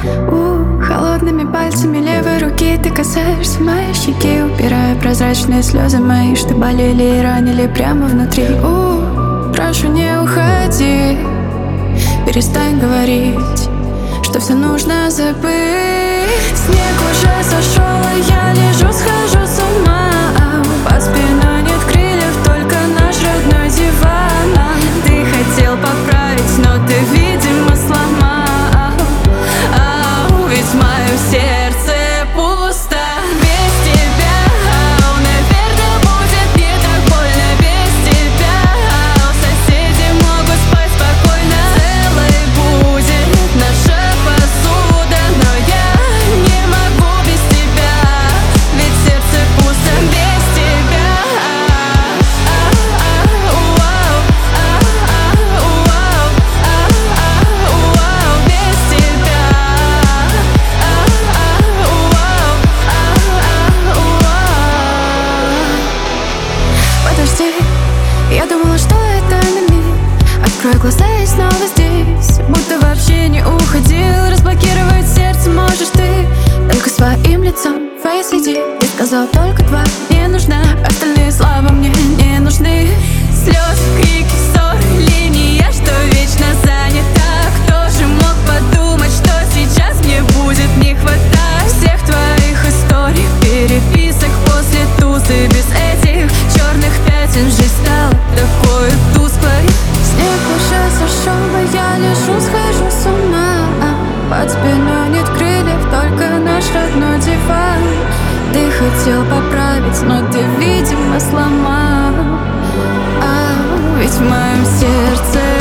Холодными пальцами левой руки ты касаешься моей щеки, убирая прозрачные слезы мои, что болели и ранили прямо внутри. Прошу, не уходи, перестань говорить, что все нужно забыть. Снег уже сошел, а я лежу, схожу с ума. Под спиной нет крыльев, только наш родной диван. Ты хотел поправить, но ты, видимо, сломал. Ведь мое сердце пусто без тебя. Наверное, будет не так больно без тебя. Соседи могут спать спокойно, целой будет наша посуда. Но я не могу без тебя, ведь сердце пусто без тебя. Без тебя. Подожди, я думала, что это на миг. Открой глаза и снова здесь, будто вообще не уходил. Разблокировать сердце можешь ты только своим лицом. Face ID, ты сказал только два не нужна, остальные слова мне не нужны. Слезы, крики, ссоры, линия, что вечно занята. Кто же мог подумать, что сейчас мне будет не хватать всех твоих историй, переписок после тузы. Без этих черных пятен жизнь стала такой тусклой. Снег уже сошел, а я лежу, схожу с ума. Под спиной нет крыльев, только наш родной диван. Ты хотел поправить, но ты, видимо, сломал. Ведь в моем сердце